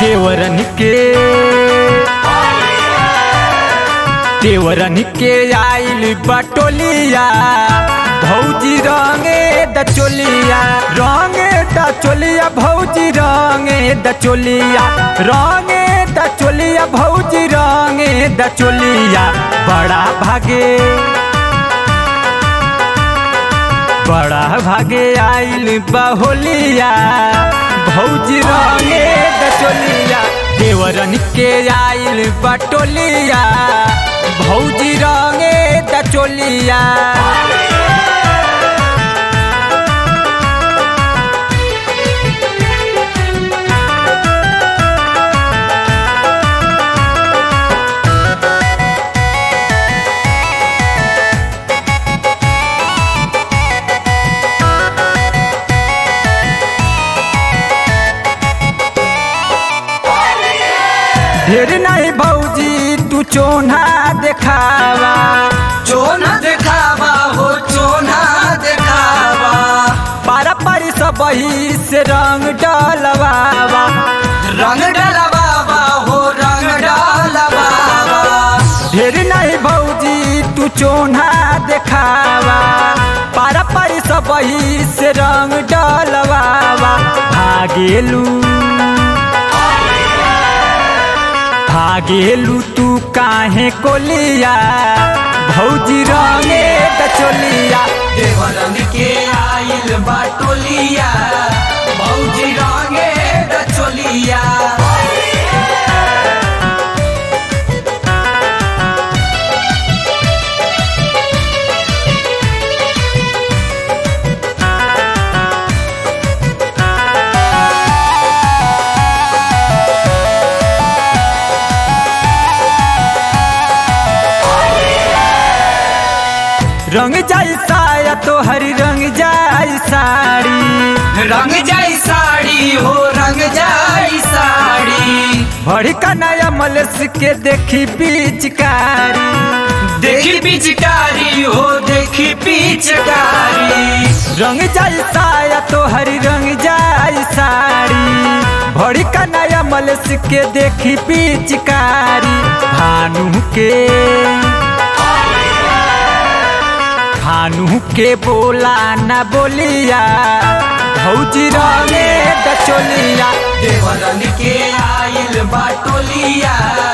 देवरन के आइल बटोलिया भौजी रंगे दचोलिया भौजी रंगे दचोलिया भौजी रंगे दचोलिया बड़ा भागे आइल बहोलिया भौजी रंगे दचोलिया देवरन के आइल बटोलिया भौजी रंगे दचोलिया ढेर नहीं भौजी तू चोना देखावा हो चोना देखावा पारा पारी सब ही से रंग डलवावा हो रंग डलवावा ढेर नहीं भौजी तू चोना देखावा पारा पारी सब ही से रंग डलवावा भागेलू तू काहे कोलिया भौजी रंगे दचोलिया देवरन के आइल बटोलिया भौजी रंगे दचोलिया रंग जाई साया तो हरी रंग जाई साड़ी हो रंग जाई साड़ी भड़का नया मलस के देखी पिचकारी हो देखी पिचकारी रंग जाई साया तो हरी रंग जाई साड़ी भड़का नया मलस के देखी पिचकारी भानु के बोला न बोलिया भौजी रंगे दचोलिया देवरन के आइल बटोलिया